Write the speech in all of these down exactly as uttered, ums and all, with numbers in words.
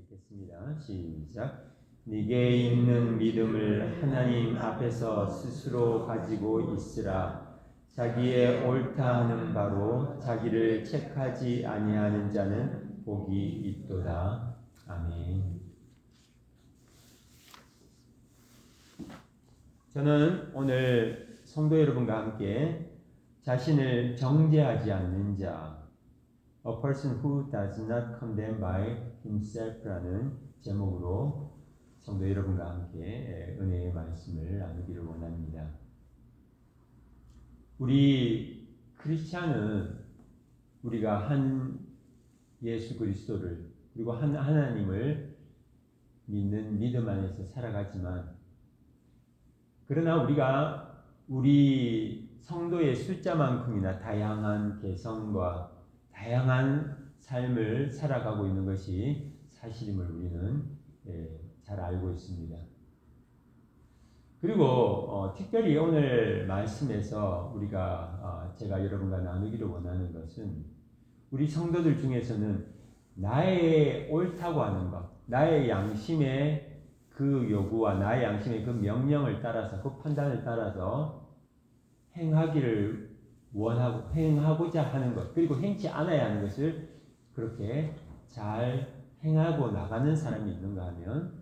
읽겠습니다. 시작. 네게 있는 믿음을 하나님 앞에서 스스로 가지고 있으라. 자기의 옳다 하는 바로 자기를 책하지 아니하는 자는 복이 있도다. 아멘. 저는 오늘 성도 여러분과 함께 자신을 정죄하지 않는 자, A person who does not condemn by himself라는 제목으로 성도 여러분과 함께 은혜의 말씀을 나누기를 원합니다. 우리 크리스찬은 우리가 한 예수 그리스도를 그리고 한 하나님을 믿는 믿음 안에서 살아가지만, 그러나 우리가 우리 성도의 숫자만큼이나 다양한 개성과 다양한 삶을 살아가고 있는 것이 사실임을 우리는 예, 잘 알고 있습니다. 그리고 어, 특별히 오늘 말씀에서 우리가 어, 제가 여러분과 나누기를 원하는 것은 우리 성도들 중에서는 나의 옳다고 하는 것, 나의 양심의 그 요구와 나의 양심의 그 명령을 따라서, 그 판단을 따라서 행하기를 원하고 행하고자 하는 것, 그리고 행치 않아야 하는 것을 그렇게 잘 행하고 나가는 사람이 있는가 하면,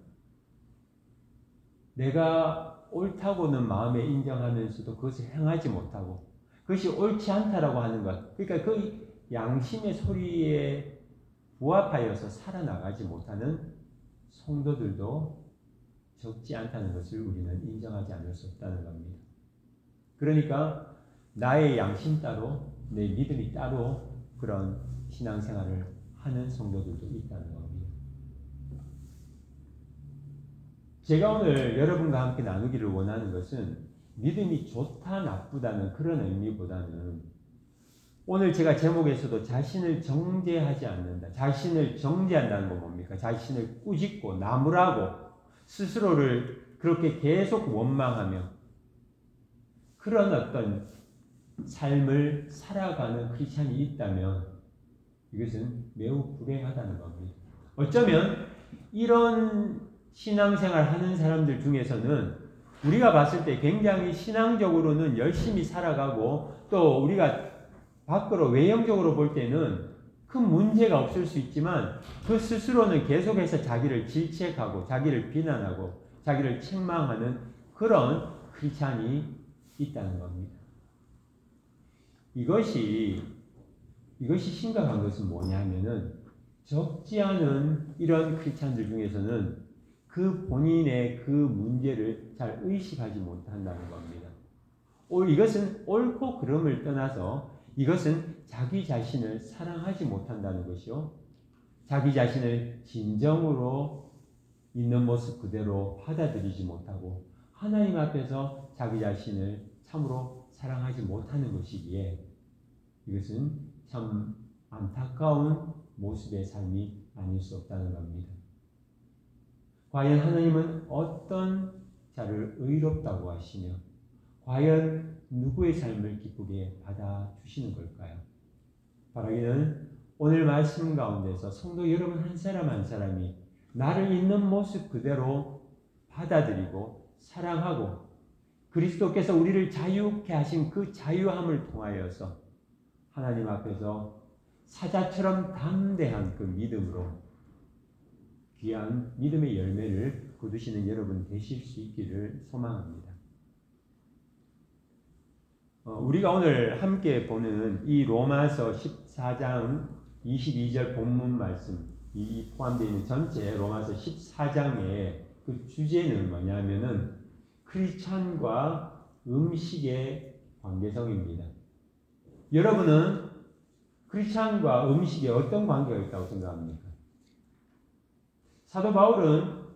내가 옳다고는 마음에 인정하면서도 그것을 행하지 못하고 그것이 옳지 않다라고 하는 것, 그러니까 그 양심의 소리에 부합하여서 살아나가지 못하는 성도들도 적지 않다는 것을 우리는 인정하지 않을 수 없다는 겁니다. 그러니까 나의 양심 따로 내 믿음이 따로 그런 신앙생활을 하는 성도들도 있다는 겁니다. 제가 오늘 여러분과 함께 나누기를 원하는 것은 믿음이 좋다 나쁘다는 그런 의미보다는, 오늘 제가 제목에서도 자신을 정죄하지 않는다, 자신을 정죄한다는 건 뭡니까? 자신을 꾸짖고 나무라고 스스로를 그렇게 계속 원망하며 그런 어떤 삶을 살아가는 크리스찬이 있다면 이것은 매우 불행하다는 겁니다. 어쩌면 이런 신앙생활 하는 사람들 중에서는 우리가 봤을 때 굉장히 신앙적으로는 열심히 살아가고, 또 우리가 밖으로 외형적으로 볼 때는 큰 문제가 없을 수 있지만 그 스스로는 계속해서 자기를 질책하고 자기를 비난하고 자기를 책망하는 그런 크리스찬이 있다는 겁니다. 이것이 이것이 심각한 것은 뭐냐면은, 적지 않은 이런 크리스찬들 중에서는 그 본인의 그 문제를 잘 의식하지 못한다는 겁니다. 이것은 옳고 그름을 떠나서 이것은 자기 자신을 사랑하지 못한다는 것이요, 자기 자신을 진정으로 있는 모습 그대로 받아들이지 못하고 하나님 앞에서 자기 자신을 참으로 사랑하지 못하는 것이기에 이것은 참 안타까운 모습의 삶이 아닐 수 없다는 겁니다. 과연 하나님은 어떤 자를 의롭다고 하시며 과연 누구의 삶을 기쁘게 받아주시는 걸까요? 바라기는 오늘 말씀 가운데서 성도 여러분 한 사람 한 사람이 나를 있는 모습 그대로 받아들이고 사랑하고 그리스도께서 우리를 자유케 하신 그 자유함을 통하여서 하나님 앞에서 사자처럼 담대한 그 믿음으로 귀한 믿음의 열매를 거두시는 여러분 되실 수 있기를 소망합니다. 어, 우리가 오늘 함께 보는 이 로마서 십사 장 이십이 절 본문 말씀, 이 포함되어 있는 전체 로마서 십사 장의 그 주제는 뭐냐면은 크리스찬과 음식의 관계성입니다. 여러분은 크리스찬과 음식에 어떤 관계가 있다고 생각합니까? 사도 바울은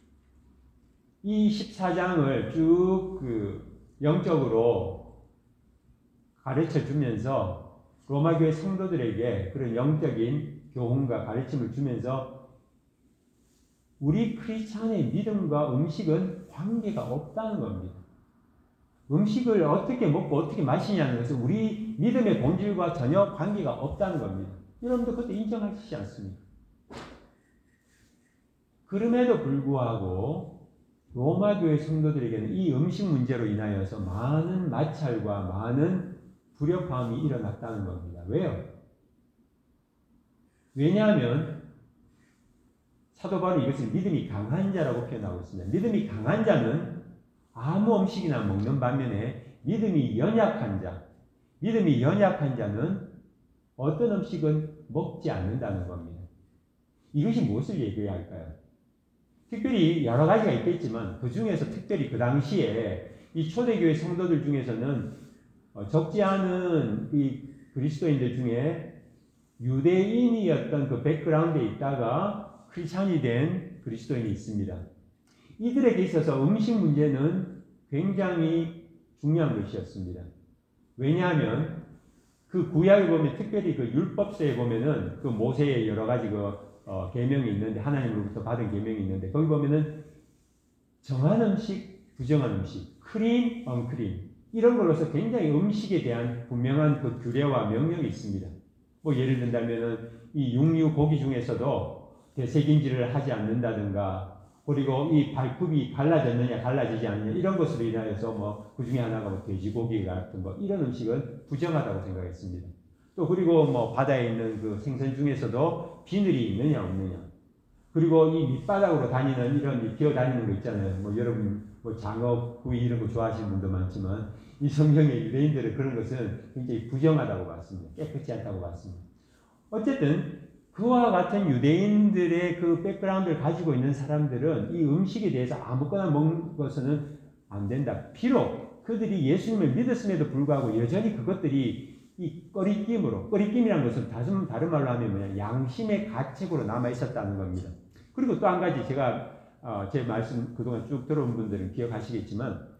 이 십사 장을 쭉 그 영적으로 가르쳐 주면서 로마 교회 성도들에게 그런 영적인 교훈과 가르침을 주면서 우리 크리스찬의 믿음과 음식은 관계가 없다는 겁니다. 음식을 어떻게 먹고 어떻게 마시냐는 것은 우리 믿음의 본질과 전혀 관계가 없다는 겁니다. 여러분도 그것도 인정하시지 않습니까? 그럼에도 불구하고 로마 교회 성도들에게는 이 음식 문제로 인하여서 많은 마찰과 많은 불협화음이 일어났다는 겁니다. 왜요? 왜냐하면 사도 바울은 이것을 믿음이 강한 자라고 표현하고 있습니다. 믿음이 강한 자는 아무 음식이나 먹는 반면에 믿음이 연약한 자, 믿음이 연약한 자는 어떤 음식은 먹지 않는다는 겁니다. 이것이 무엇을 얘기할까요? 특별히 여러 가지가 있겠지만 그 중에서 특별히 그 당시에 이 초대교회 성도들 중에서는 적지 않은 이 그리스도인들 중에 유대인이었던 그 백그라운드에 있다가 크리스찬이 된 그리스도인이 있습니다. 이들에게 있어서 음식 문제는 굉장히 중요한 것이었습니다. 왜냐하면 그 구약에 보면 특별히 그 율법서에 보면은 그 모세의 여러 가지 그 어, 계명이 있는데 하나님으로부터 받은 계명이 있는데 거기 보면은 정한 음식, 부정한 음식, 크림, 언크림 이런 걸로서 굉장히 음식에 대한 분명한 그 규례와 명령이 있습니다. 뭐 예를 든다면은 이 육류 고기 중에서도 되새김질을 하지 않는다든가 그리고 이 발굽이 갈라졌느냐 갈라지지 않느냐 이런 것으로 인하여서 뭐 그 중에 하나가 뭐 돼지고기 같은 거 이런 음식은 부정하다고 생각했습니다. 또 그리고 뭐 바다에 있는 그 생선 중에서도 비늘이 있느냐 없느냐 그리고 이 밑바닥으로 다니는 이런 기어 다니는 거 있잖아요. 뭐 여러분 뭐 장어 구이 이런 거 좋아하시는 분도 많지만 이 성경의 유대인들은 그런 것은 굉장히 부정하다고 봤습니다. 깨끗지 않다고 봤습니다. 어쨌든 그와 같은 유대인들의 그 백그라운드를 가지고 있는 사람들은 이 음식에 대해서 아무거나 먹는 것은 안 된다. 비록 그들이 예수님을 믿었음에도 불구하고 여전히 그것들이 이 꺼리낌으로, 꺼리낌이라는 것은 다른, 다른 말로 하면 뭐냐, 양심의 가책으로 남아 있었다는 겁니다. 그리고 또 한 가지 제가 어, 제 말씀 그동안 쭉 들어온 분들은 기억하시겠지만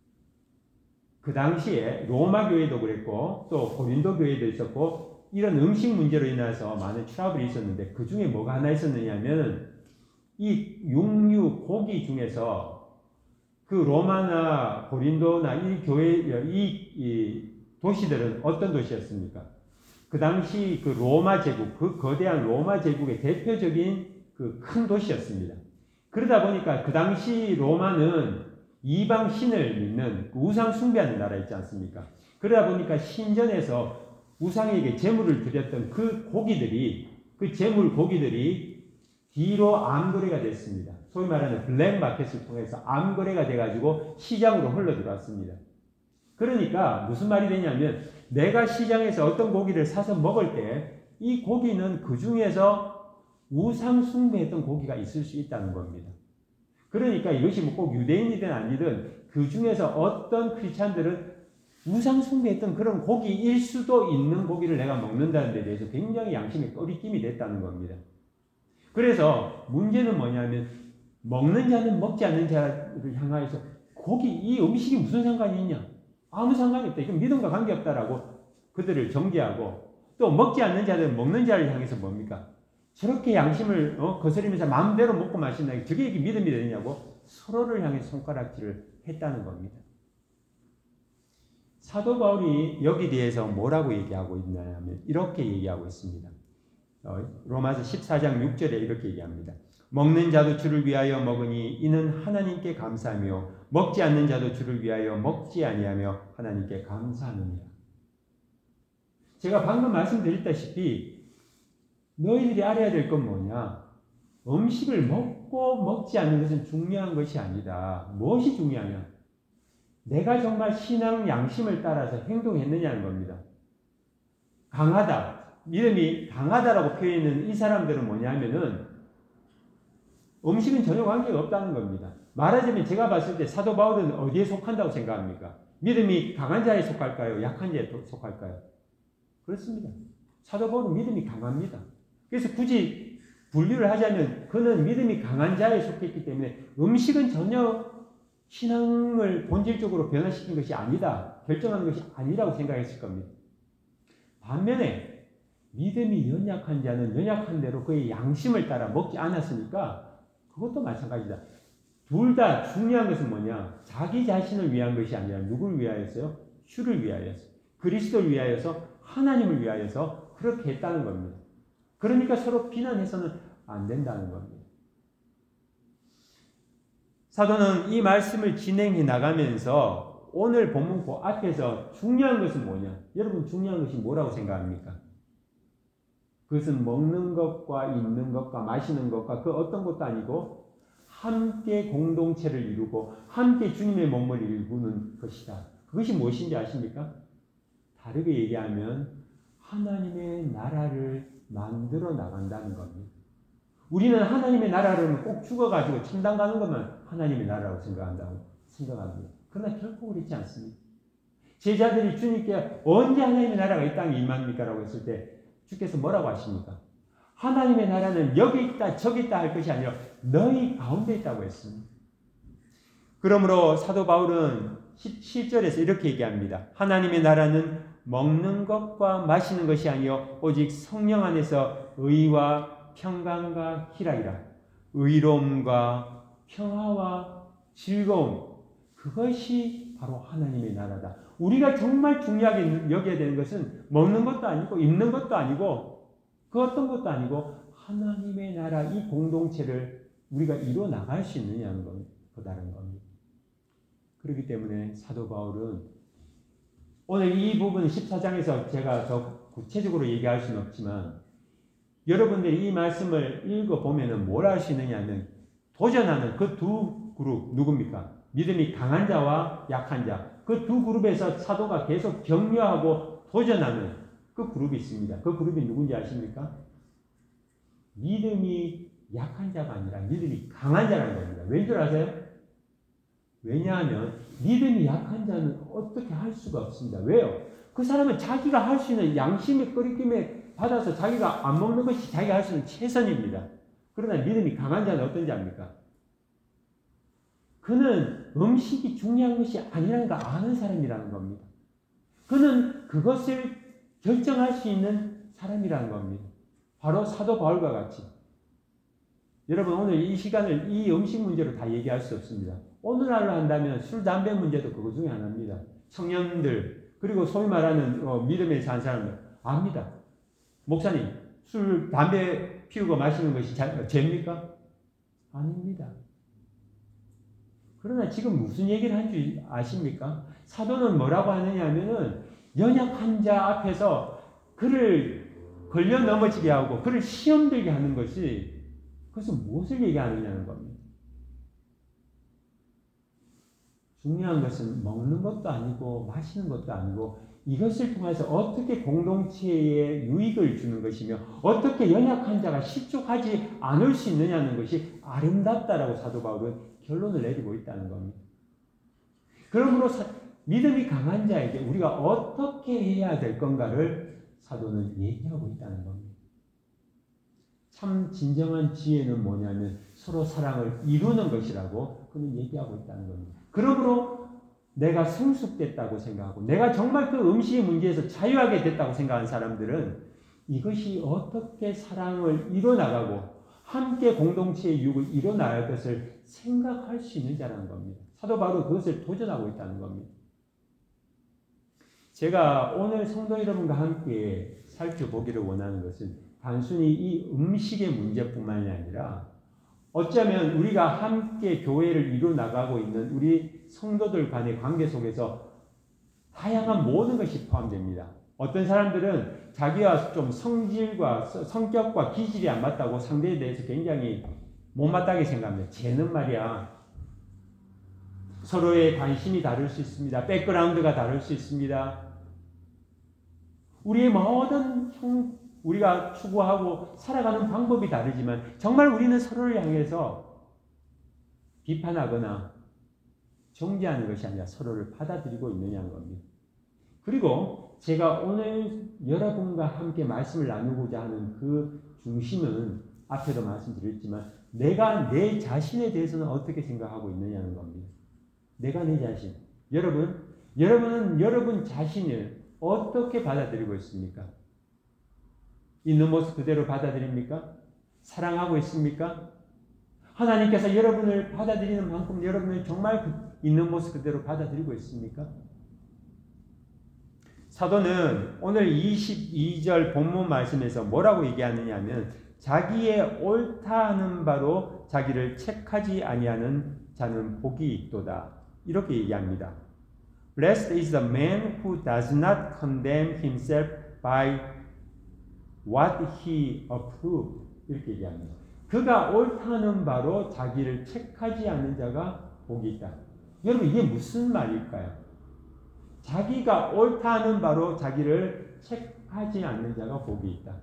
그 당시에 로마 교회도 그랬고 또 고린도 교회도 있었고 이런 음식 문제로 인해서 많은 트러블이 있었는데 그 중에 뭐가 하나 있었느냐면 이 육류 고기 중에서 그 로마나 고린도나 이 교회 이, 이 도시들은 어떤 도시였습니까? 그 당시 그 로마 제국, 그 거대한 로마 제국의 대표적인 그 큰 도시였습니다. 그러다 보니까 그 당시 로마는 이방 신을 믿는 우상 숭배하는 나라 있지 않습니까? 그러다 보니까 신전에서 우상에게 제물을 드렸던 그 고기들이, 그 제물 고기들이 뒤로 암거래가 됐습니다. 소위 말하는 블랙마켓을 통해서 암거래가 돼가지고 시장으로 흘러 들어왔습니다. 그러니까 무슨 말이 되냐면 내가 시장에서 어떤 고기를 사서 먹을 때 이 고기는 그 중에서 우상 숭배했던 고기가 있을 수 있다는 겁니다. 그러니까 이것이 뭐 꼭 유대인이든 아니든 그 중에서 어떤 크리스찬들은 우상 숭배했던 그런 고기일 수도 있는 고기를 내가 먹는다는 데 대해서 굉장히 양심의 꺼리낌이 됐다는 겁니다. 그래서 문제는 뭐냐면 먹는 자는 먹지 않는 자를 향하여서 고기, 이 음식이 무슨 상관이 있냐? 아무 상관이 없다. 이건 믿음과 관계없다라고 그들을 정죄하고 또 먹지 않는 자들은 먹는 자를 향해서 뭡니까? 저렇게 양심을 어, 거스리면서 마음대로 먹고 마신다. 저게 이게 믿음이 되느냐고 서로를 향해 손가락질을 했다는 겁니다. 사도 바울이 여기 대해서 뭐라고 얘기하고 있냐면 이렇게 얘기하고 있습니다. 어, 로마서 십사 장 육 절에 이렇게 얘기합니다. 먹는 자도 주를 위하여 먹으니 이는 하나님께 감사하며 먹지 않는 자도 주를 위하여 먹지 아니하며 하나님께 감사하느니라. 제가 방금 말씀드렸다시피 너희들이 알아야 될 건 뭐냐? 음식을 먹고 먹지 않는 것은 중요한 것이 아니다. 무엇이 중요하냐? 내가 정말 신앙 양심을 따라서 행동했느냐는 겁니다. 강하다. 믿음이 강하다라고 표현하는 이 사람들은 뭐냐면은 음식은 전혀 관계가 없다는 겁니다. 말하자면 제가 봤을 때 사도 바울은 어디에 속한다고 생각합니까? 믿음이 강한 자에 속할까요? 약한 자에 속할까요? 그렇습니다. 사도 바울은 믿음이 강합니다. 그래서 굳이 분류를 하자면 그는 믿음이 강한 자에 속했기 때문에 음식은 전혀 신앙을 본질적으로 변화시킨 것이 아니다. 결정하는 것이 아니라고 생각했을 겁니다. 반면에 믿음이 연약한 자는 연약한 대로 그의 양심을 따라 먹지 않았으니까 그것도 마찬가지다. 둘 다 중요한 것은 뭐냐? 자기 자신을 위한 것이 아니라 누구를 위하여서요? 주를 위하여서. 그리스도를 위하여서 하나님을 위하여서 그렇게 했다는 겁니다. 그러니까 서로 비난해서는 안 된다는 겁니다. 사도는 이 말씀을 진행해 나가면서 오늘 본문 그 앞에서 중요한 것은 뭐냐? 여러분 중요한 것이 뭐라고 생각합니까? 그것은 먹는 것과 입는 것과 마시는 것과 그 어떤 것도 아니고 함께 공동체를 이루고 함께 주님의 몸을 이루는 것이다. 그것이 무엇인지 아십니까? 다르게 얘기하면 하나님의 나라를 만들어 나간다는 겁니다. 우리는 하나님의 나라를 꼭 죽어가지고 천당 가는 것만 하나님의 나라라고 생각한다고 생각합니다. 그러나 결코 그렇지 않습니다. 제자들이 주님께 언제 하나님의 나라가 이 땅에 임합니까? 라고 했을 때 주께서 뭐라고 하십니까? 하나님의 나라는 여기 있다 저기 있다 할 것이 아니라 너희 가운데 있다고 했습니다. 그러므로 사도 바울은 십칠 절에서 이렇게 얘기합니다. 하나님의 나라는 먹는 것과 마시는 것이 아니요 오직 성령 안에서 의와 평강과 희락이라. 의로움과 평화와 즐거움, 그것이 바로 하나님의 나라다. 우리가 정말 중요하게 여겨야 되는 것은 먹는 것도 아니고 입는 것도 아니고 그 어떤 것도 아니고 하나님의 나라 이 공동체를 우리가 이뤄 나갈 수 있느냐는 겁니다. 그 다른 겁니다. 그렇기 때문에 사도 바울은 오늘 이 부분 십사 장에서 제가 더 구체적으로 얘기할 수는 없지만 여러분들이 이 말씀을 읽어보면 뭘 할 수 있느냐면 도전하는 그 두 그룹 누굽니까? 믿음이 강한 자와 약한 자. 그 두 그룹에서 사도가 계속 격려하고 도전하는 그 그룹이 있습니다. 그 그룹이 누군지 아십니까? 믿음이 약한 자가 아니라 믿음이 강한 자라는 겁니다. 왠 줄 아세요? 왜냐하면 믿음이 약한 자는 어떻게 할 수가 없습니다. 왜요? 그 사람은 자기가 할 수 있는 양심의 끓임에 받아서 자기가 안 먹는 것이 자기가 할 수 있는 최선입니다. 그러나 믿음이 강한 자는 어떤지 압니까? 그는 음식이 중요한 것이 아니라는 걸 아는 사람이라는 겁니다. 그는 그것을 결정할 수 있는 사람이라는 겁니다. 바로 사도 바울과 같이. 여러분 오늘 이 시간을 이 음식 문제로 다 얘기할 수 없습니다. 오늘날로 한다면 술, 담배 문제도 그거 중에 하나입니다. 청년들 그리고 소위 말하는 어, 믿음에 산 사람들 압니다. 목사님 술, 담배 피우고 마시는 것이 자, 죄입니까? 아닙니다. 그러나 지금 무슨 얘기를 한 줄 아십니까? 사도는 뭐라고 하느냐 하면은 연약한 자 앞에서 그를 걸려 넘어지게 하고 그를 시험 들게 하는 것이 그것은 무엇을 얘기하느냐는 겁니다. 중요한 것은 먹는 것도 아니고 마시는 것도 아니고 이것을 통해서 어떻게 공동체에 유익을 주는 것이며 어떻게 연약한 자가 실족하지 않을 수 있느냐는 것이 아름답다라고 사도 바울은 결론을 내리고 있다는 겁니다. 그러므로 사, 믿음이 강한 자에게 우리가 어떻게 해야 될 건가를 사도는 얘기하고 있다는 겁니다. 참 진정한 지혜는 뭐냐면 서로 사랑을 이루는 것이라고 그는 얘기하고 있다는 겁니다. 그러므로 내가 성숙됐다고 생각하고 내가 정말 그 음식의 문제에서 자유하게 됐다고 생각하는 사람들은 이것이 어떻게 사랑을 이뤄나가고 함께 공동체의 유익을 이뤄나갈 것을 생각할 수 있는 자라는 겁니다. 사도 바울은 그것을 도전하고 있다는 겁니다. 제가 오늘 성도 여러분과 함께 살펴보기를 원하는 것은 단순히 이 음식의 문제뿐만이 아니라 어쩌면 우리가 함께 교회를 이뤄나가고 있는 우리 성도들 간의 관계 속에서 다양한 모든 것이 포함됩니다. 어떤 사람들은 자기와 좀 성질과 성격과 기질이 안 맞다고 상대에 대해서 굉장히 못마땅하게 생각합니다. 쟤는 말이야 서로의 관심이 다를 수 있습니다. 백그라운드가 다를 수 있습니다. 우리의 모든 형, 우리가 추구하고 살아가는 방법이 다르지만 정말 우리는 서로를 향해서 비판하거나 정죄하는 것이 아니라 서로를 받아들이고 있느냐는 겁니다. 그리고 제가 오늘 여러분과 함께 말씀을 나누고자 하는 그 중심은 앞에도 말씀드렸지만 내가 내 자신에 대해서는 어떻게 생각하고 있느냐는 겁니다. 내가 내 자신. 여러분, 여러분은 여러분 자신을 어떻게 받아들이고 있습니까? 있는 모습 그대로 받아들입니까? 사랑하고 있습니까? 하나님께서 여러분을 받아들이는 만큼 여러분을 정말 그 있는 모습 그대로 받아들이고 있습니까? 사도는 오늘 이십이 절 본문 말씀에서 뭐라고 얘기하느냐 하면 자기의 옳다 하는 바로 자기를 책하지 아니하는 자는 복이 있도다. 이렇게 얘기합니다. Blessed is the man who does not condemn himself by what he approves. 이렇게 얘기합니다. 그가 옳다는 바로 자기를 책하지 않는 자가 복이 있다. 여러분 이게 무슨 말일까요? 자기가 옳다는 바로 자기를 책하지 않는 자가 복이 있다.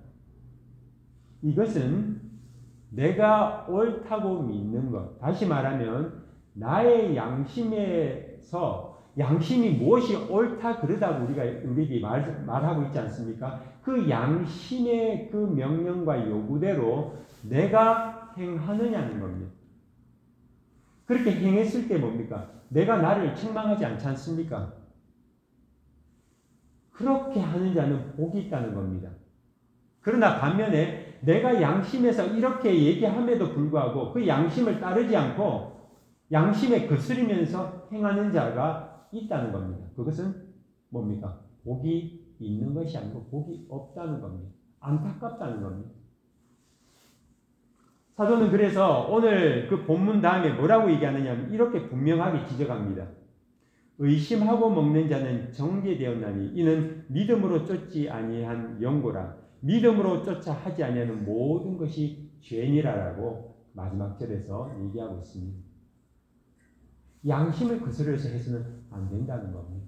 이것은 내가 옳다고 믿는 것. 다시 말하면 나의 양심에서 양심이 무엇이 옳다 그러다고 우리가 우리에게 말, 말하고 있지 않습니까? 그 양심의 그 명령과 요구대로 내가 행하느냐는 겁니다. 그렇게 행했을 때 뭡니까? 내가 나를 책망하지 않지 않습니까? 그렇게 하는 자는 복이 있다는 겁니다. 그러나 반면에 내가 양심에서 이렇게 얘기함에도 불구하고 그 양심을 따르지 않고 양심에 거스리면서 행하는 자가 있다는 겁니다. 그것은 뭡니까? 복이 있는 것이 아니고 복이 없다는 겁니다. 안타깝다는 겁니다. 사도는 그래서 오늘 그 본문 다음에 뭐라고 얘기하느냐 하면 이렇게 분명하게 지적합니다. 의심하고 먹는 자는 정죄되었나니 이는 믿음으로 쫓지 아니한 영고라. 믿음으로 쫓아 하지 아니하는 모든 것이 죄니라라고 마지막 절에서 얘기하고 있습니다. 양심을 거스려서 해서는 안 된다는 겁니다.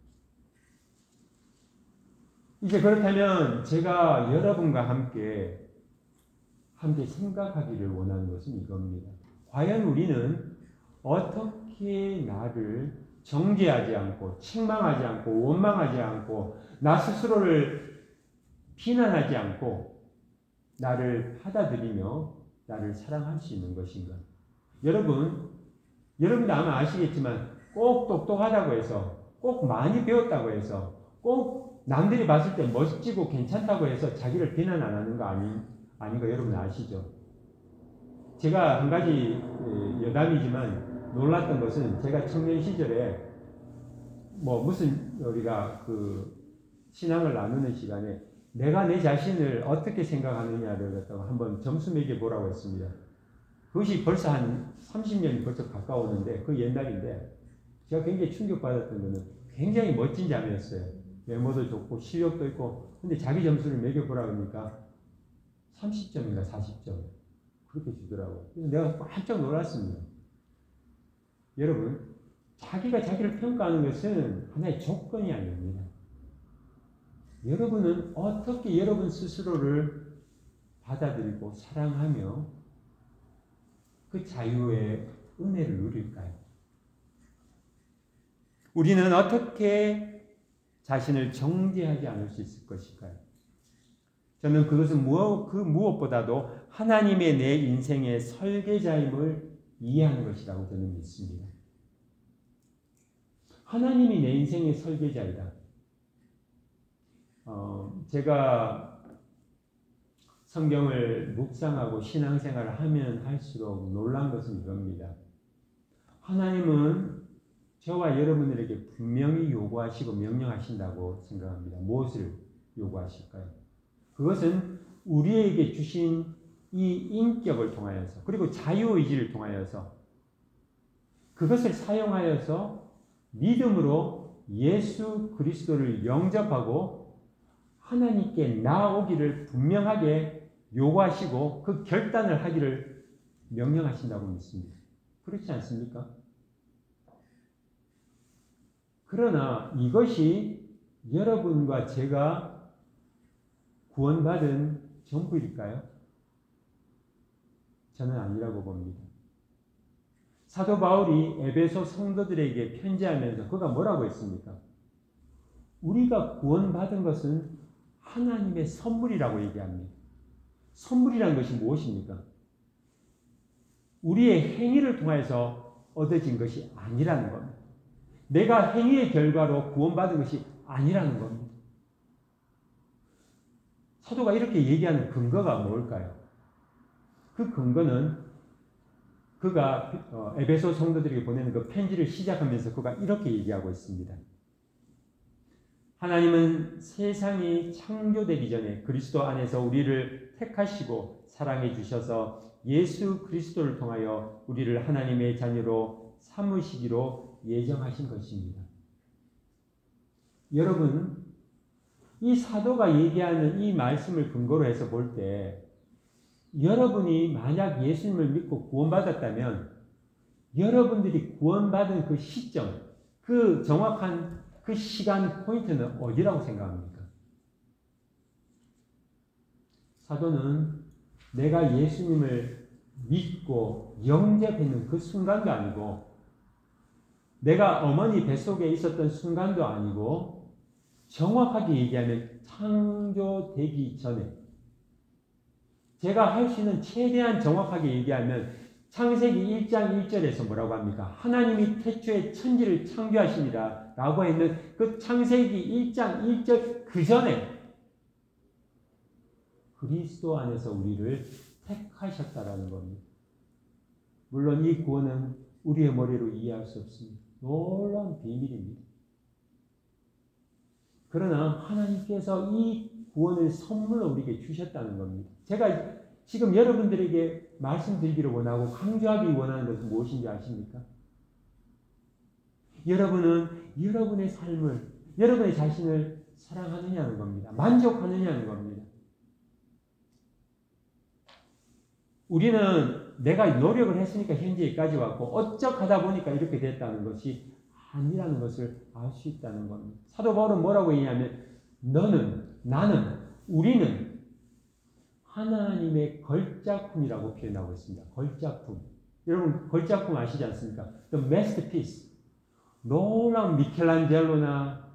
이제 그렇다면 제가 여러분과 함께 함께 생각하기를 원하는 것은 이겁니다. 과연 우리는 어떻게 나를 정죄하지 않고 책망하지 않고 원망하지 않고 나 스스로를 비난하지 않고 나를 받아들이며 나를 사랑할 수 있는 것인가? 여러분, 여러분도 아마 아시겠지만 꼭 똑똑하다고 해서 꼭 많이 배웠다고 해서 꼭 남들이 봤을 때 멋지고 괜찮다고 해서 자기를 비난 안 하는 거 아니, 아닌 거 여러분 아시죠? 제가 한 가지 여담이지만 놀랐던 것은 제가 청년 시절에 뭐 무슨 우리가 그 신앙을 나누는 시간에 내가 내 자신을 어떻게 생각하느냐를 갖다가 한번 점수 매겨 보라고 했습니다. 그것이 벌써 한 삼십 년이 벌써 가까웠는데 그 옛날인데 제가 굉장히 충격받았던 것은 굉장히 멋진 자매였어요. 외모도 좋고 실력도 있고 근데 자기 점수를 매겨 보라 그러니까 삼십 점인가 사십 점 그렇게 주더라고요. 그래서 내가 깜짝 놀랐습니다. 여러분 자기가 자기를 평가하는 것은 하나의 조건이 아닙니다. 여러분은 어떻게 여러분 스스로를 받아들이고 사랑하며 그 자유의 은혜를 누릴까요? 우리는 어떻게 자신을 정죄하지 않을 수 있을 것일까요? 저는 그것은 무엇, 그 무엇보다도 하나님의 내 인생의 설계자임을 이해하는 것이라고 저는 믿습니다. 하나님이 내 인생의 설계자이다. 어, 제가 성경을 묵상하고 신앙생활을 하면 할수록 놀란 것은 이겁니다. 하나님은 저와 여러분들에게 분명히 요구하시고 명령하신다고 생각합니다. 무엇을 요구하실까요? 그것은 우리에게 주신 이 인격을 통하여서 그리고 자유의지를 통하여서 그것을 사용하여서 믿음으로 예수 그리스도를 영접하고 하나님께 나아오기를 분명하게 요구하시고 그 결단을 하기를 명령하신다고 믿습니다. 그렇지 않습니까? 그러나 이것이 여러분과 제가 구원받은 전부일까요? 저는 아니라고 봅니다. 사도 바울이 에베소 성도들에게 편지하면서 그가 뭐라고 했습니까? 우리가 구원받은 것은 하나님의 선물이라고 얘기합니다. 선물이라는 것이 무엇입니까? 우리의 행위를 통해서 얻어진 것이 아니라는 겁니다. 내가 행위의 결과로 구원받은 것이 아니라는 겁니다. 사도가 이렇게 얘기하는 근거가 뭘까요? 그 근거는 그가 에베소 성도들에게 보내는 그 편지를 시작하면서 그가 이렇게 얘기하고 있습니다. 하나님은 세상이 창조되기 전에 그리스도 안에서 우리를 택하시고 사랑해 주셔서 예수 그리스도를 통하여 우리를 하나님의 자녀로 삼으시기로 예정하신 것입니다. 여러분, 이 사도가 얘기하는 이 말씀을 근거로 해서 볼 때 여러분이 만약 예수님을 믿고 구원받았다면 여러분들이 구원받은 그 시점, 그 정확한 그 시간 포인트는 어디라고 생각합니까? 사도는 내가 예수님을 믿고 영접했는 그 순간도 아니고 내가 어머니 뱃속에 있었던 순간도 아니고 정확하게 얘기하면 창조되기 전에 제가 할 수 있는 최대한 정확하게 얘기하면 창세기 일 장 일 절에서 뭐라고 합니까? 하나님이 태초에 천지를 창조하시니라 라고 했는 그 창세기 일 장 일 절 그 전에 그리스도 안에서 우리를 택하셨다라는 겁니다. 물론 이 구원은 우리의 머리로 이해할 수 없습니다. 놀라운 비밀입니다. 그러나 하나님께서 이 구원을 선물로 우리에게 주셨다는 겁니다. 제가 지금 여러분들에게 말씀드리기를 원하고 강조하기 원하는 것은 무엇인지 아십니까? 여러분은 여러분의 삶을, 여러분의 자신을 사랑하느냐는 겁니다. 만족하느냐는 겁니다. 우리는 내가 노력을 했으니까 현재까지 왔고 어쩌 하다 보니까 이렇게 됐다는 것이 아니라는 것을 알 수 있다는 겁니다. 사도 바울은 뭐라고 얘기하냐면 너는, 나는, 우리는 하나님의 걸작품이라고 표현하고 있습니다. 걸작품. 여러분 걸작품 아시지 않습니까? The masterpiece. 놀라운 미켈란젤로나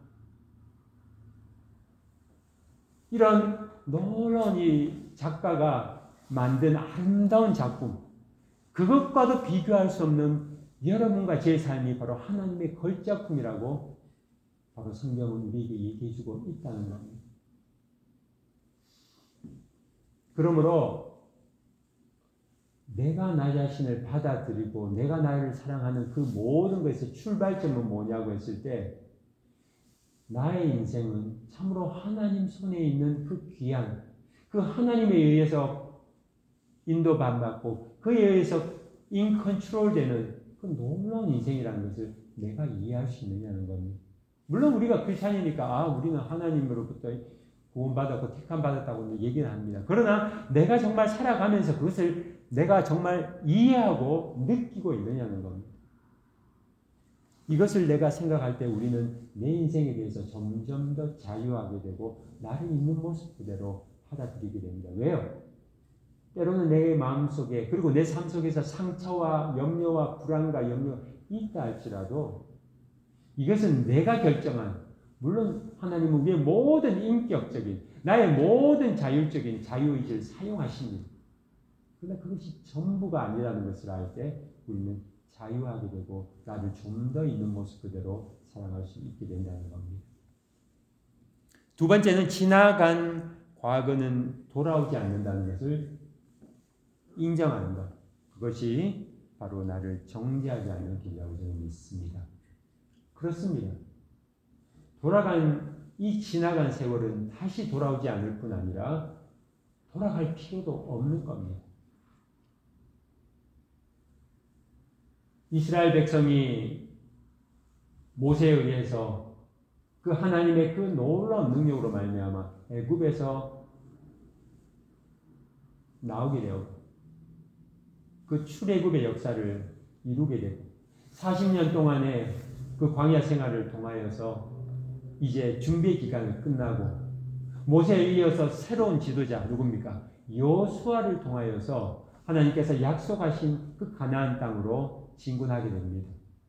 이런 놀라운 이 작가가 만든 아름다운 작품, 그것과도 비교할 수 없는 여러분과 제 삶이 바로 하나님의 걸작품이라고 바로 성경은 우리에게 얘기해주고 있다는 겁니다. 그러므로 내가 나 자신을 받아들이고 내가 나를 사랑하는 그 모든 것의 출발점은 뭐냐고 했을 때 나의 인생은 참으로 하나님 손에 있는 그 귀한, 그 하나님에 의해서 인도받고 그에 의해서 인 컨트롤 되는 그 놀라운 인생이라는 것을 내가 이해할 수 있느냐는 겁니다. 물론 우리가 크리스찬이니까 아 우리는 하나님으로부터 구원받았고 택함받았다고 얘기는 합니다. 그러나 내가 정말 살아가면서 그것을 내가 정말 이해하고 느끼고 있느냐는 겁니다. 이것을 내가 생각할 때 우리는 내 인생에 대해서 점점 더 자유하게 되고 나를 있는 모습 그대로 받아들이게 됩니다. 왜요? 때로는 내 마음속에 그리고 내 삶 속에서 상처와 염려와 불안과 염려가 있다 할지라도 이것은 내가 결정한, 물론 하나님은 우리의 모든 인격적인 나의 모든 자율적인 자유의지를 사용하십니다. 그러나 그것이 전부가 아니라는 것을 알 때 우리는 자유하게 되고 나를 좀 더 있는 모습 그대로 사랑할 수 있게 된다는 겁니다. 두 번째는 지나간 과거는 돌아오지 않는다는 것을 인정하는 것. 그것이 바로 나를 정죄하지 않는 길이라고 저는 믿습니다. 그렇습니다. 돌아간 이 지나간 세월은 다시 돌아오지 않을 뿐 아니라 돌아갈 필요도 없는 겁니다. 이스라엘 백성이 모세에 의해서 그 하나님의 그 놀라운 능력으로 말미암아 애굽에서 나오게 되었고 그 출애굽의 역사를 이루게 되고 사십 년 동안의 그 광야 생활을 통하여서 이제 준비 기간이 끝나고 모세에 이어서 새로운 지도자 누굽니까? 여호수아를 통하여서 하나님께서 약속하신 그 가나안 땅으로 진군하게 됩니다.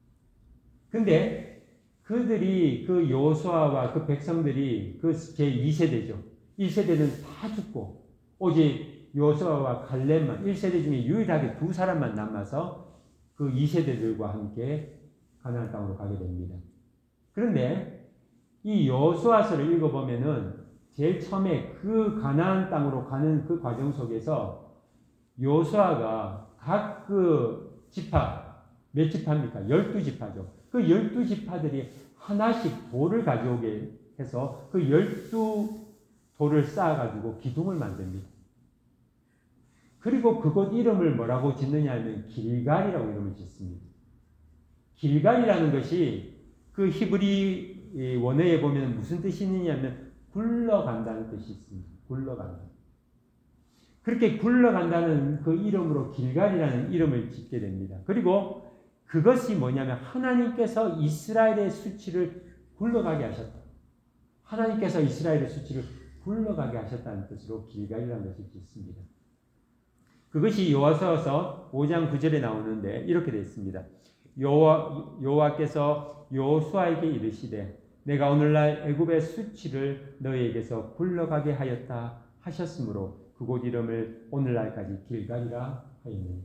근데 그들이 그 여호수아와 그 백성들이 그 제이 세대죠. 일 세대는 다 죽고 오직 여호수아와 갈렙만 일 세대 중에 유일하게 두 사람만 남아서 그 이 세대들과 함께 가나안 땅으로 가게 됩니다. 그런데 이 여호수아서를 읽어보면은 제일 처음에 그 가나안 땅으로 가는 그 과정 속에서 여호수아가 각 그 지파, 몇 지파입니까? 열두 지파죠. 그 열두 지파들이 하나씩 돌을 가져오게 해서 그 열두 돌을 쌓아가지고 기둥을 만듭니다. 그리고 그곳 이름을 뭐라고 짓느냐 하면 길갈이라고 이름을 짓습니다. 길갈이라는 것이 그 히브리 원어에 보면 무슨 뜻이 있느냐면 굴러간다는 뜻이 있습니다. 굴러간다. 그렇게 굴러간다는 그 이름으로 길갈이라는 이름을 짓게 됩니다. 그리고 그것이 뭐냐면 하나님께서 이스라엘의 수치를 굴러가게 하셨다. 하나님께서 이스라엘의 수치를 굴러가게 하셨다는 뜻으로 길갈이라는 것을 짓습니다. 그것이 여호와서 오 장 구 절에 나오는데 이렇게 되어 있습니다. 여호와, 여호와께서 여호수아에게 이르시되 내가 오늘날 애굽의 수치를 너희에게서 굴러가게 하였다 하셨으므로 그곳 이름을 오늘날까지 길갈이라 하였느니라.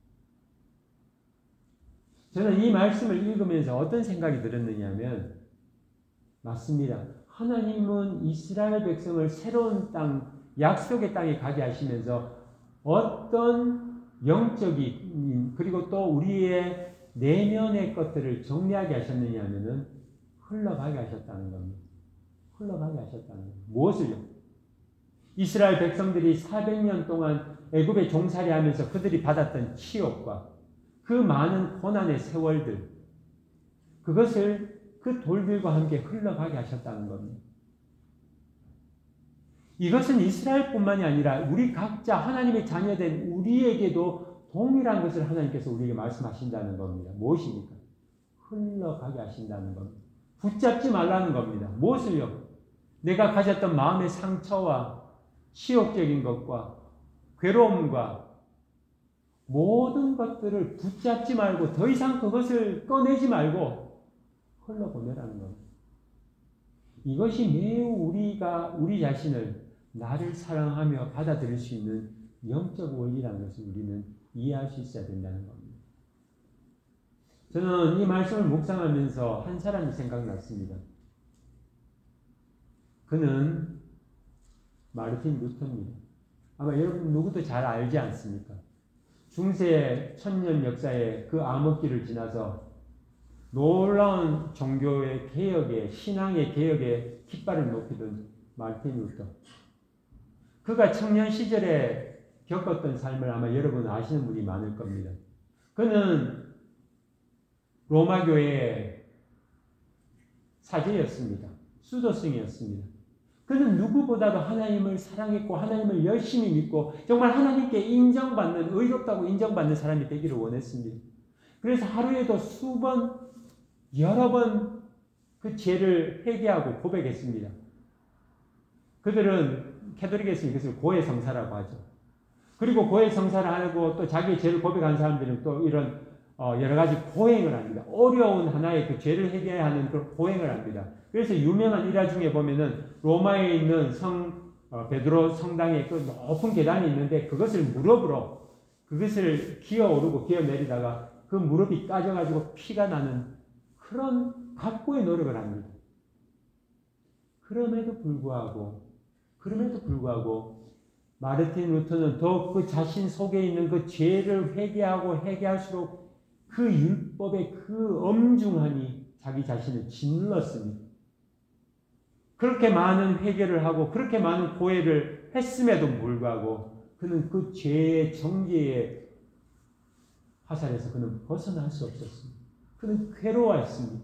저는 이 말씀을 읽으면서 어떤 생각이 들었느냐면 맞습니다. 하나님은 이스라엘 백성을 새로운 땅, 약속의 땅에 가게 하시면서 어떤 영적인 그리고 또 우리의 내면의 것들을 정리하게 하셨느냐 하면은 흘러가게 하셨다는 겁니다. 흘러가게 하셨다는 겁니다. 무엇을요? 이스라엘 백성들이 사백 년 동안 애굽에 종살이 하면서 그들이 받았던 치욕과 그 많은 고난의 세월들, 그것을 그 돌들과 함께 흘러가게 하셨다는 겁니다. 이것은 이스라엘뿐만이 아니라 우리 각자 하나님의 자녀된 우리에게도 동일한 것을 하나님께서 우리에게 말씀하신다는 겁니다. 무엇입니까? 흘러가게 하신다는 겁니다. 붙잡지 말라는 겁니다. 무엇을요? 내가 가졌던 마음의 상처와 치욕적인 것과 괴로움과 모든 것들을 붙잡지 말고 더 이상 그것을 꺼내지 말고 흘러보내라는 겁니다. 이것이 매우 우리가 우리 자신을 나를 사랑하며 받아들일 수 있는 영적 원리라는 것을 우리는 이해할 수 있어야 된다는 겁니다. 저는 이 말씀을 묵상하면서 한 사람이 생각났습니다. 그는 마르틴 루터입니다. 아마 여러분 누구도 잘 알지 않습니까? 중세 천년 역사의 그 암흑기를 지나서 놀라운 종교의 개혁에, 신앙의 개혁에 깃발을 높이던 마르틴 루터. 그가 청년 시절에 겪었던 삶을 아마 여러분 아시는 분이 많을 겁니다. 그는 로마교회의 사제였습니다. 수도승이었습니다. 그는 누구보다도 하나님을 사랑했고 하나님을 열심히 믿고 정말 하나님께 인정받는, 의롭다고 인정받는 사람이 되기를 원했습니다. 그래서 하루에도 수번, 여러 번 그 죄를 회개하고 고백했습니다. 그들은 캐톨릭에서 이것을 고해성사라고 하죠. 그리고 고해성사를 하고 또 자기의 죄를 고백한 사람들은 또 이런 어 여러 가지 고행을 합니다. 어려운 하나의 그 죄를 해결해야 하는 그런 고행을 합니다. 그래서 유명한 일화 중에 보면은 로마에 있는 성 어, 베드로 성당에 그 높은 계단이 있는데 그것을 무릎으로 그것을 기어오르고 기어내리다가 그 무릎이 까져가지고 피가 나는 그런 각고의 노력을 합니다. 그럼에도 불구하고 그럼에도 불구하고 마르틴 루터는 더욱 그 자신 속에 있는 그 죄를 회개하고 회개할수록 그 율법의 그 엄중함이 자기 자신을 짓눌렀습니다. 그렇게 많은 회개를 하고 그렇게 많은 고해를 했음에도 불구하고 그는 그 죄의 정죄의 화살에서 그는 벗어날 수 없었습니다. 그는 괴로워했습니다.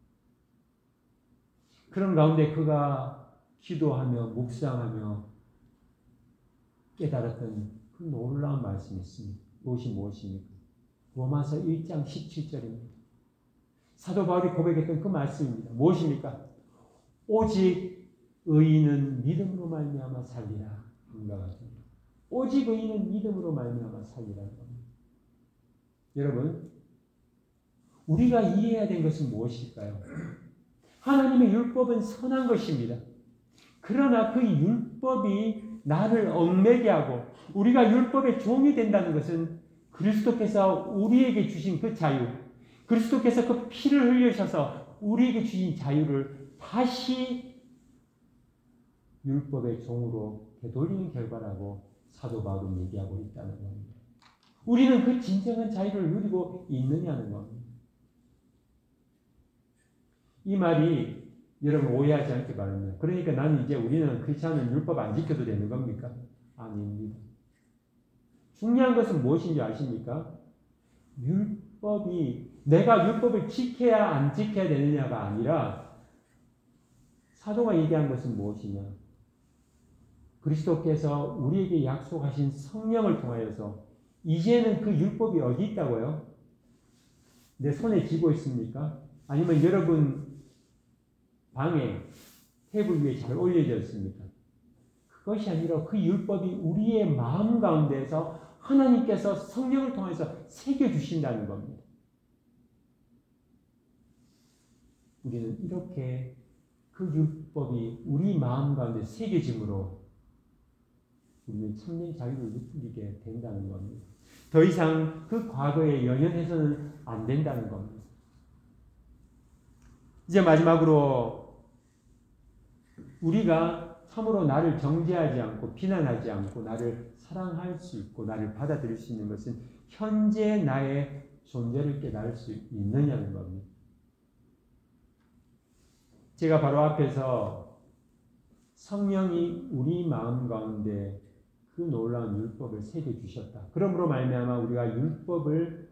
그런 가운데 그가 기도하며 묵상하며 깨달았던 그 놀라운 말씀이 있습니다. 그것이 무엇입니까? 로마서 일 장 십칠 절입니다. 사도 바울이 고백했던 그 말씀입니다. 무엇입니까? 오직 의인은 믿음으로 말미암아 살리라 함과 같습니다. 오직 의인은 믿음으로 말미암아 살리라는 겁니다. 여러분, 우리가 이해해야 된 것은 무엇일까요? 하나님의 율법은 선한 것입니다. 그러나 그 율법이 나를 얽매게 하고 우리가 율법의 종이 된다는 것은 그리스도께서 우리에게 주신 그 자유, 그리스도께서 그 피를 흘리셔서 우리에게 주신 자유를 다시 율법의 종으로 되돌리는 결과라고 사도 바울은 얘기하고 있다는 겁니다. 우리는 그 진정한 자유를 누리고 있느냐는 겁니다. 이 말이 여러분 오해하지 않게 바랍니다. 그러니까 나는 이제 우리는 크리스천은 율법 안 지켜도 되는 겁니까? 아닙니다. 중요한 것은 무엇인지 아십니까? 율법이 내가 율법을 지켜야 안 지켜야 되느냐가 아니라 사도가 얘기한 것은 무엇이냐? 그리스도께서 우리에게 약속하신 성령을 통하여서 이제는 그 율법이 어디 있다고요? 내 손에 쥐고 있습니까? 아니면 여러분 방에 테이블 위에 잘 올려져 있습니까? 그것이 아니라 그 율법이 우리의 마음 가운데에서 하나님께서 성령을 통해서 새겨주신다는 겁니다. 우리는 이렇게 그 율법이 우리 마음 가운데 새겨짐으로 우리는 참된 자유를 누리게 된다는 겁니다. 더 이상 그 과거에 연연해서는 안 된다는 겁니다. 이제 마지막으로 우리가 참으로 나를 정죄하지 않고 비난하지 않고 나를 사랑할 수 있고 나를 받아들일 수 있는 것은 현재 나의 존재를 깨달을 수 있느냐는 겁니다. 제가 바로 앞에서 성령이 우리 마음 가운데 그 놀라운 율법을 새겨주셨다. 그러므로 말미암아 우리가 율법을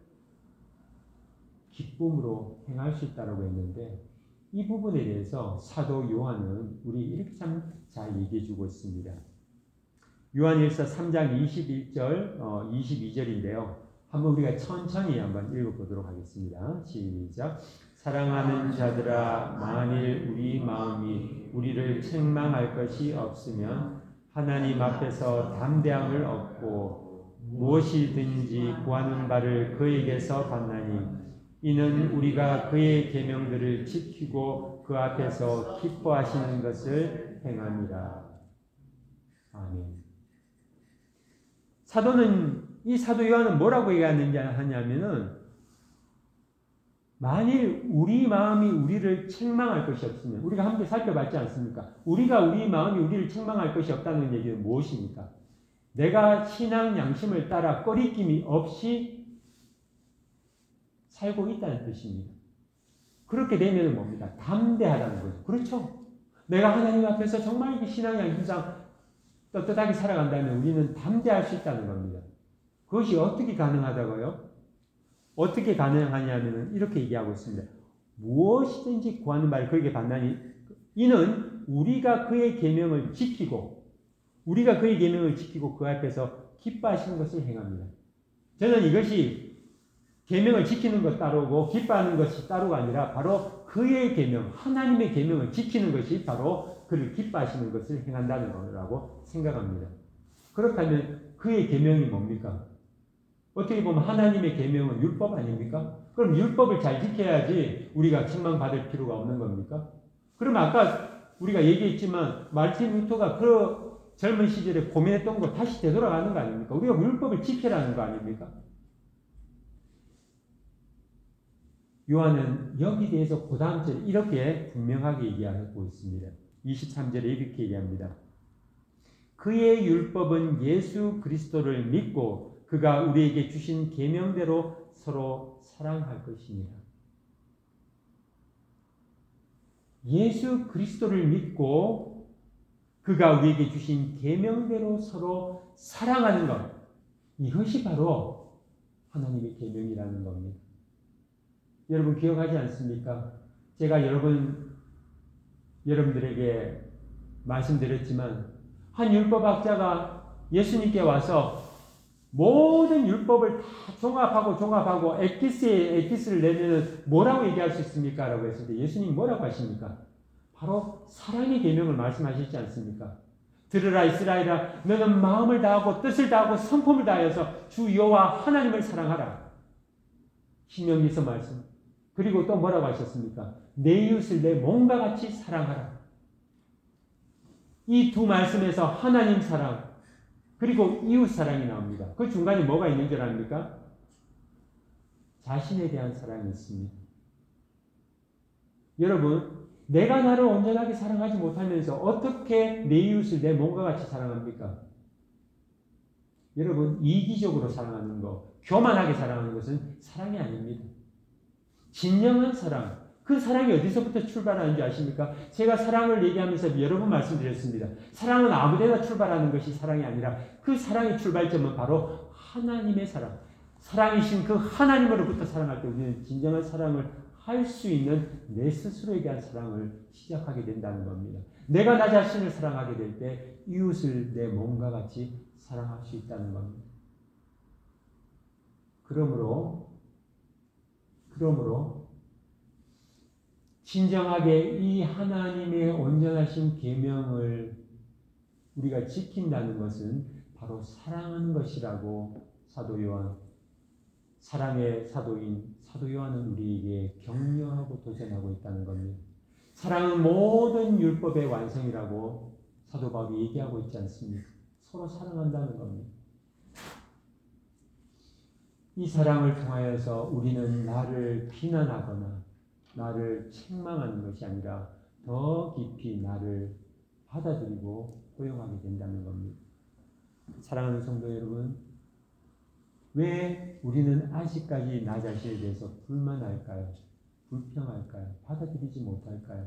기쁨으로 행할 수 있다고 했는데 이 부분에 대해서 사도 요한은 우리 이렇게 참 잘 얘기해 주고 있습니다. 요한일서 삼 장 이십일 절, 어, 이십이 절인데요. 한번 우리가 천천히 한번 읽어보도록 하겠습니다. 시작. 사랑하는 자들아, 만일 우리 마음이 우리를 책망할 것이 없으면 하나님 앞에서 담대함을 얻고 무엇이든지 구하는 바를 그에게서 받나니 이는 우리가 그의 계명들을 지키고 그 앞에서 기뻐하시는 것을 행함이라. 아멘. 사도는 이 사도 요한은 뭐라고 얘기하느냐면은 만일 우리 마음이 우리를 책망할 것이 없으면 우리가 함께 살펴봤지 않습니까? 우리가 우리 마음이 우리를 책망할 것이 없다는 얘기는 무엇입니까? 내가 신앙 양심을 따라 꺼리낌이 없이 살고 있다는 뜻입니다. 그렇게 되면 뭡니까? 담대하다는 거죠. 그렇죠? 내가 하나님 앞에서 정말 신앙 양심상 떳떳하게 살아간다면 우리는 담대할 수 있다는 겁니다. 그것이 어떻게 가능하다고요? 어떻게 가능하냐면 이렇게 얘기하고 있습니다. 무엇이든지 구하는 말을 그에게 받나니 이는 우리가 그의 계명을 지키고 우리가 그의 계명을 지키고 그 앞에서 기뻐하시는 것을 행합니다. 저는 이것이 계명을 지키는 것 따르고 기뻐하는 것이 따로가 아니라 바로 그의 계명, 하나님의 계명을 지키는 것이 바로 그를 기뻐하시는 것을 행한다는 거라고 생각합니다. 그렇다면 그의 계명이 뭡니까? 어떻게 보면 하나님의 계명은 율법 아닙니까? 그럼 율법을 잘 지켜야지 우리가 책망받을 필요가 없는 겁니까? 그럼 아까 우리가 얘기했지만 마르틴 루터가 그 젊은 시절에 고민했던 거 다시 되돌아가는 거 아닙니까? 우리가 율법을 지키라는 거 아닙니까? 요한은 여기에 대해서 그 다음 절에 이렇게 분명하게 얘기하고 있습니다. 이십삼 절에 이렇게 얘기합니다. 그의 율법은 예수 그리스도를 믿고 그가 우리에게 주신 계명대로 서로 사랑할 것이니라. 예수 그리스도를 믿고 그가 우리에게 주신 계명대로 서로 사랑하는 것, 이것이 바로 하나님의 계명이라는 겁니다. 여러분 기억하지 않습니까? 제가 여러분 여러분들에게 말씀드렸지만 한 율법학자가 예수님께 와서 모든 율법을 다 종합하고 종합하고 엑기스에 엑기스를 내면 뭐라고 얘기할 수 있습니까? 라고 했을 때 예수님 뭐라고 하십니까? 바로 사랑의 계명을 말씀하시지 않습니까? 들으라 이스라엘아, 너는 마음을 다하고 뜻을 다하고 성품을 다하여서 주 여호와 하나님을 사랑하라. 신명기서 말씀. 그리고 또 뭐라고 하셨습니까? 내 이웃을 내 몸과 같이 사랑하라. 이 두 말씀에서 하나님 사랑 그리고 이웃 사랑이 나옵니다. 그 중간에 뭐가 있는 줄 압니까? 자신에 대한 사랑이 있습니다. 여러분, 내가 나를 온전하게 사랑하지 못하면서 어떻게 내 이웃을 내 몸과 같이 사랑합니까? 여러분, 이기적으로 사랑하는 것, 교만하게 사랑하는 것은 사랑이 아닙니다. 진정한 사랑, 그 사랑이 어디서부터 출발하는지 아십니까? 제가 사랑을 얘기하면서 여러 번 말씀드렸습니다. 사랑은 아무데나 출발하는 것이 사랑이 아니라 그 사랑의 출발점은 바로 하나님의 사랑, 사랑이신 그 하나님으로부터 사랑할 때 우리는 진정한 사랑을 할 수 있는 내 스스로에 대한 사랑을 시작하게 된다는 겁니다. 내가 나 자신을 사랑하게 될 때 이웃을 내 몸과 같이 사랑할 수 있다는 겁니다. 그러므로 그러므로 진정하게 이 하나님의 온전하신 계명을 우리가 지킨다는 것은 바로 사랑하는 것이라고 사도 요한, 사랑의 사도인 사도 요한은 우리에게 격려하고 도전하고 있다는 겁니다. 사랑은 모든 율법의 완성이라고 사도 바울이 얘기하고 있지 않습니까? 서로 사랑한다는 겁니다. 이 사랑을 통하여서 우리는 나를 비난하거나 나를 책망하는 것이 아니라 더 깊이 나를 받아들이고 포용하게 된다는 겁니다. 사랑하는 성도 여러분, 왜 우리는 아직까지 나 자신에 대해서 불만할까요? 불평할까요? 받아들이지 못할까요?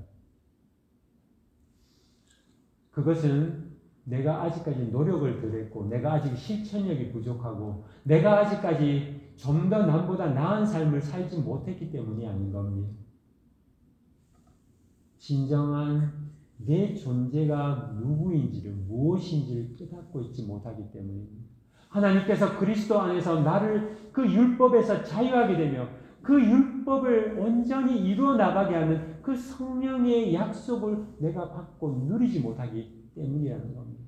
그것은 내가 아직까지 노력을 덜 했고, 내가 아직 실천력이 부족하고, 내가 아직까지 좀 더 남보다 나은 삶을 살지 못했기 때문이 아닌 겁니다. 진정한 내 존재가 누구인지를, 무엇인지를 깨닫고 있지 못하기 때문입니다. 하나님께서 그리스도 안에서 나를 그 율법에서 자유하게 되며 그 율법을 온전히 이루어 나가게 하는 그 성령의 약속을 내가 받고 누리지 못하기 때문이라는 겁니다.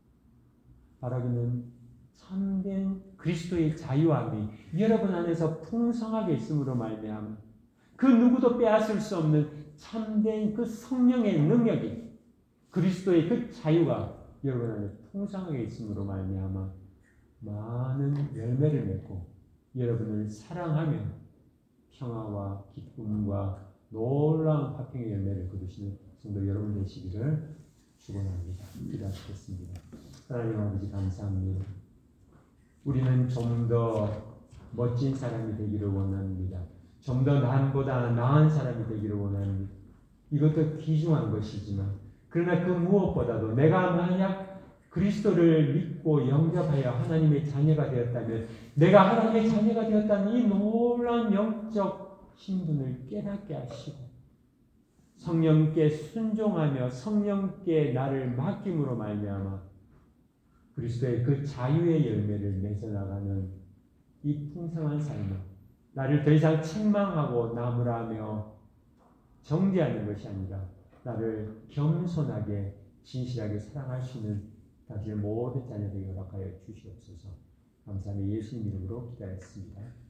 바라기는 참된 그리스도의 자유함이 여러분 안에서 풍성하게 있음으로 말미암아 그 누구도 빼앗을 수 없는 참된 그 성령의 능력이, 그리스도의 그 자유가 여러분 안에 풍성하게 있음으로 말미암아 많은 열매를 맺고 여러분을 사랑하며 평화와 기쁨과 놀라운 화평의 열매를 거두시는 성도 여러분 되시기를 축원합니다. 기도하시겠습니다. 하나님 아버지 감사합니다. 우리는 좀 더 멋진 사람이 되기를 원합니다. 좀 더 남보다 나은 사람이 되기를 원합니다. 이것도 귀중한 것이지만, 그러나 그 무엇보다도 내가 만약 그리스도를 믿고 영접하여 하나님의 자녀가 되었다면, 내가 하나님의 자녀가 되었다는 이 놀라운 영적 신분을 깨닫게 하시고 성령께 순종하며 성령께 나를 맡김으로 말미암아 그리스도의 그 자유의 열매를 맺어나가는 이 풍성한 삶을, 나를 더 이상 책망하고 나무라며 정죄하는 것이 아니라 나를 겸손하게 진실하게 사랑할 수 있는 당신의 모든 자녀들에게 허락하여 주시옵소서. 감사하며 예수님 이름으로 기도했습니다.